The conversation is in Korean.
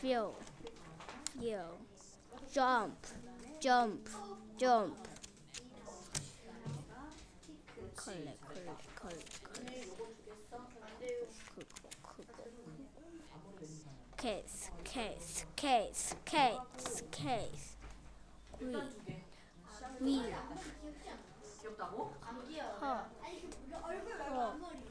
feel, feel, jump, jump, jump. 컬레, 컬레, 컬레, 컬레. 크고. 케이스, 케이스, 케이스, 케이스, 케이스. 위, 귀엽다고? 허, 허.